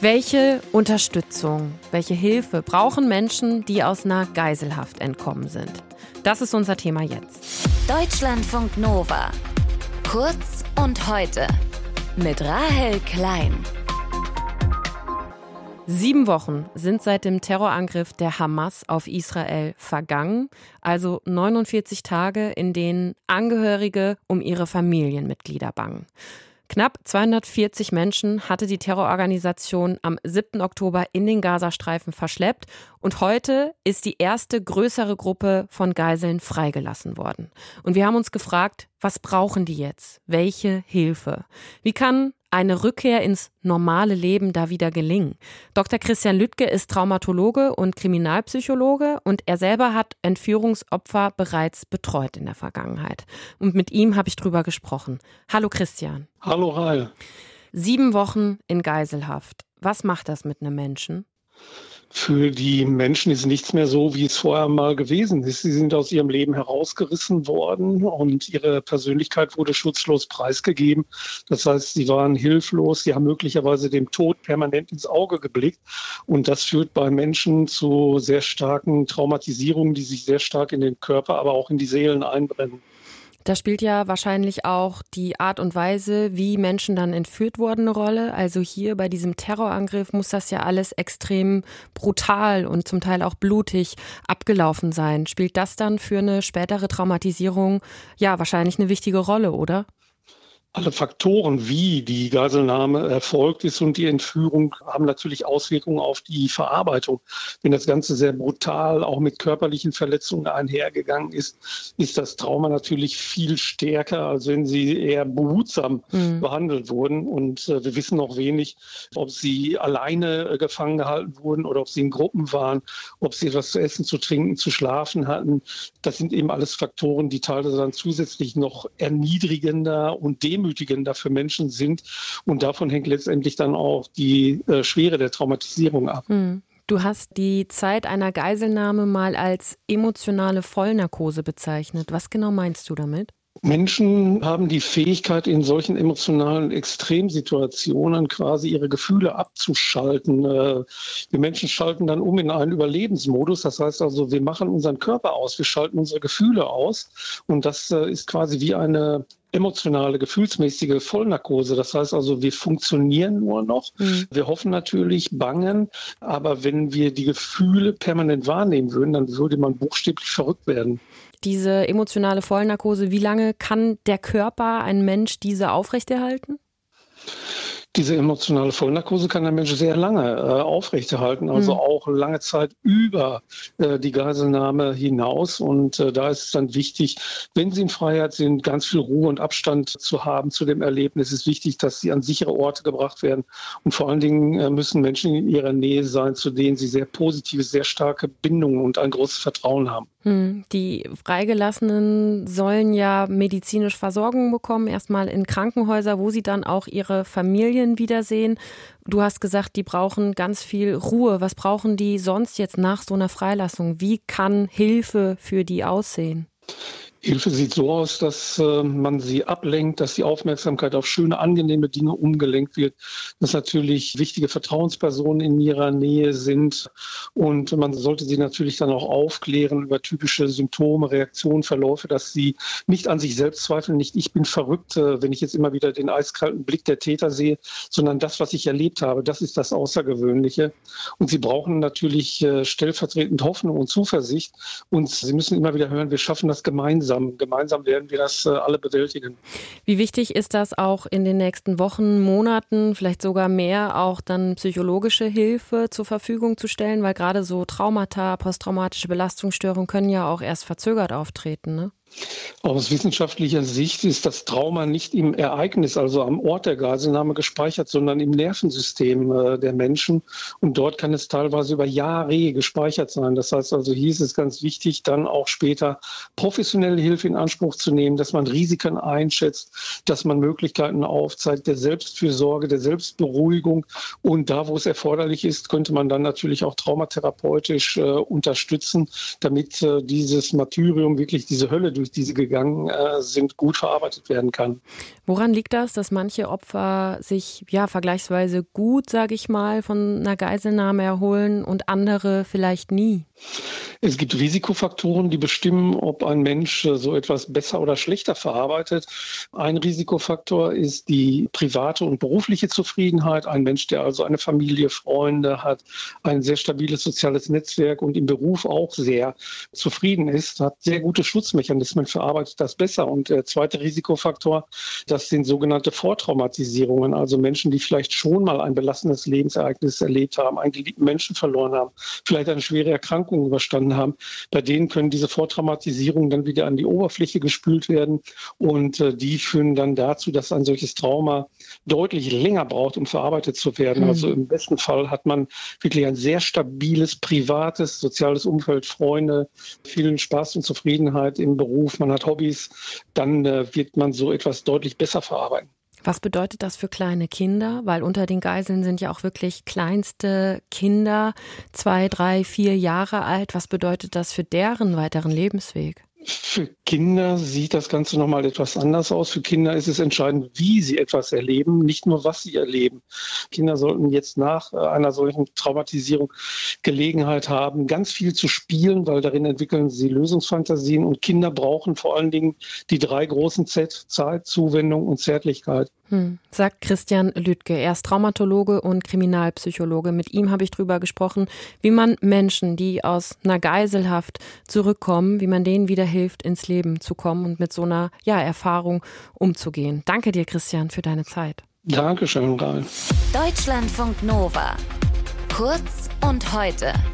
Welche Unterstützung, welche Hilfe brauchen Menschen, die aus einer Geiselhaft entkommen sind? Das ist unser Thema jetzt. Deutschlandfunk Nova. Kurz und heute. Mit Rahel Klein. 7 Wochen sind seit dem Terrorangriff der Hamas auf Israel vergangen, also 49 Tage, in denen Angehörige um ihre Familienmitglieder bangen. Knapp 240 Menschen hatte die Terrororganisation am 7. Oktober in den Gazastreifen verschleppt und heute ist die erste größere Gruppe von Geiseln freigelassen worden. Und wir haben uns gefragt, was brauchen die jetzt? Welche Hilfe? Wie kann eine Rückkehr ins normale Leben da wieder gelingen? Dr. Christian Lüdtke ist Traumatologe und Kriminalpsychologe und er selber hat Entführungsopfer bereits betreut in der Vergangenheit. Und mit ihm habe ich drüber gesprochen. Hallo Christian. Hallo Rahel. 7 Wochen in Geiselhaft. Was macht das mit einem Menschen? Für die Menschen ist nichts mehr so, wie es vorher mal gewesen ist. Sie sind aus ihrem Leben herausgerissen worden und ihre Persönlichkeit wurde schutzlos preisgegeben. Das heißt, sie waren hilflos, sie haben möglicherweise dem Tod permanent ins Auge geblickt. Und das führt bei Menschen zu sehr starken Traumatisierungen, die sich sehr stark in den Körper, aber auch in die Seelen einbrennen. Da spielt ja wahrscheinlich auch die Art und Weise, wie Menschen dann entführt wurden, eine Rolle. Also hier bei diesem Terrorangriff muss das ja alles extrem brutal und zum Teil auch blutig abgelaufen sein. Spielt das dann für eine spätere Traumatisierung ja wahrscheinlich eine wichtige Rolle, oder? Alle Faktoren, wie die Geiselnahme erfolgt ist und die Entführung, haben natürlich Auswirkungen auf die Verarbeitung. Wenn das Ganze sehr brutal, auch mit körperlichen Verletzungen einhergegangen ist, ist das Trauma natürlich viel stärker, als wenn sie eher behutsam behandelt wurden. Und wir wissen noch wenig, ob sie alleine gefangen gehalten wurden oder ob sie in Gruppen waren, ob sie etwas zu essen, zu trinken, zu schlafen hatten. Das sind eben alles Faktoren, die teilweise dann zusätzlich noch erniedrigender und demütigender für Menschen sind. Und davon hängt letztendlich dann auch die Schwere der Traumatisierung ab. Du hast die Zeit einer Geiselnahme mal als emotionale Vollnarkose bezeichnet. Was genau meinst du damit? Menschen haben die Fähigkeit, in solchen emotionalen Extremsituationen quasi ihre Gefühle abzuschalten. Wir Menschen schalten dann um in einen Überlebensmodus. Das heißt also, wir machen unseren Körper aus, wir schalten unsere Gefühle aus. Und das ist quasi wie eine emotionale, gefühlsmäßige Vollnarkose. Das heißt also, wir funktionieren nur noch. Wir hoffen natürlich, bangen. Aber wenn wir die Gefühle permanent wahrnehmen würden, dann würde man buchstäblich verrückt werden. Diese emotionale Vollnarkose, wie lange kann der Körper, ein Mensch, diese aufrechterhalten? Diese emotionale Vollnarkose kann der Mensch sehr lange aufrechterhalten, also auch lange Zeit über die Geiselnahme hinaus. Und da ist es dann wichtig, wenn sie in Freiheit sind, ganz viel Ruhe und Abstand zu haben zu dem Erlebnis. Es ist wichtig, dass sie an sichere Orte gebracht werden. Und vor allen Dingen müssen Menschen in ihrer Nähe sein, zu denen sie sehr positive, sehr starke Bindungen und ein großes Vertrauen haben. Die Freigelassenen sollen ja medizinische Versorgung bekommen, erstmal in Krankenhäuser, wo sie dann auch ihre Familien wiedersehen. Du hast gesagt, die brauchen ganz viel Ruhe. Was brauchen die sonst jetzt nach so einer Freilassung? Wie kann Hilfe für die aussehen? Hilfe sieht so aus, dass man sie ablenkt, dass die Aufmerksamkeit auf schöne, angenehme Dinge umgelenkt wird, dass natürlich wichtige Vertrauenspersonen in ihrer Nähe sind und man sollte sie natürlich dann auch aufklären über typische Symptome, Reaktionen, Verläufe, dass sie nicht an sich selbst zweifeln, nicht ich bin verrückt, wenn ich jetzt immer wieder den eiskalten Blick der Täter sehe, sondern das, was ich erlebt habe, das ist das Außergewöhnliche. Und sie brauchen natürlich stellvertretend Hoffnung und Zuversicht und sie müssen immer wieder hören, wir schaffen das gemeinsam. Gemeinsam werden wir das alle bewältigen. Wie wichtig ist das auch in den nächsten Wochen, Monaten, vielleicht sogar mehr, auch dann psychologische Hilfe zur Verfügung zu stellen? Weil gerade so Traumata, posttraumatische Belastungsstörungen können ja auch erst verzögert auftreten, ne? Aus wissenschaftlicher Sicht ist das Trauma nicht im Ereignis, also am Ort der Geiselnahme gespeichert, sondern im Nervensystem der Menschen. Und dort kann es teilweise über Jahre gespeichert sein. Das heißt also, hier ist es ganz wichtig, dann auch später professionelle Hilfe in Anspruch zu nehmen, dass man Risiken einschätzt, dass man Möglichkeiten aufzeigt der Selbstfürsorge, der Selbstberuhigung. Und da, wo es erforderlich ist, könnte man dann natürlich auch traumatherapeutisch unterstützen, damit dieses Martyrium, wirklich diese Hölle, durch durch die sie gegangen sind, gut verarbeitet werden kann. Woran liegt das, dass manche Opfer sich vergleichsweise gut, sage ich mal, von einer Geiselnahme erholen und andere vielleicht nie? Es gibt Risikofaktoren, die bestimmen, ob ein Mensch so etwas besser oder schlechter verarbeitet. Ein Risikofaktor ist die private und berufliche Zufriedenheit. Ein Mensch, der also eine Familie, Freunde hat, ein sehr stabiles soziales Netzwerk und im Beruf auch sehr zufrieden ist, hat sehr gute Schutzmechanismen, verarbeitet das besser. Und der zweite Risikofaktor, das sind sogenannte Vortraumatisierungen, also Menschen, die vielleicht schon mal ein belastendes Lebensereignis erlebt haben, einen geliebten Menschen verloren haben, vielleicht eine schwere Erkrankung überstanden haben. Bei denen können diese Vortraumatisierungen dann wieder an die Oberfläche gespült werden und die führen dann dazu, dass ein solches Trauma deutlich länger braucht, um verarbeitet zu werden. Also im besten Fall hat man wirklich ein sehr stabiles, privates, soziales Umfeld, Freunde, vielen Spaß und Zufriedenheit im Beruf, man hat Hobbys, dann wird man so etwas deutlich besser verarbeiten. Was bedeutet das für kleine Kinder? Weil unter den Geiseln sind ja auch wirklich kleinste Kinder, 2, 3, 4 Jahre alt. Was bedeutet das für deren weiteren Lebensweg? Für Kinder sieht das Ganze nochmal etwas anders aus. Für Kinder ist es entscheidend, wie sie etwas erleben, nicht nur was sie erleben. Kinder sollten jetzt nach einer solchen Traumatisierung Gelegenheit haben, ganz viel zu spielen, weil darin entwickeln sie Lösungsfantasien. Und Kinder brauchen vor allen Dingen die 3 großen Z: Zeit, Zuwendung und Zärtlichkeit. Sagt Christian Lüdtke. Er ist Traumatologe und Kriminalpsychologe. Mit ihm habe ich darüber gesprochen, wie man Menschen, die aus einer Geiselhaft zurückkommen, wie man denen wieder hilft, ins Leben zu kommen und mit so einer Erfahrung umzugehen. Danke dir, Christian, für deine Zeit. Dankeschön, Rahel. Deutschlandfunk Nova. Kurz und heute.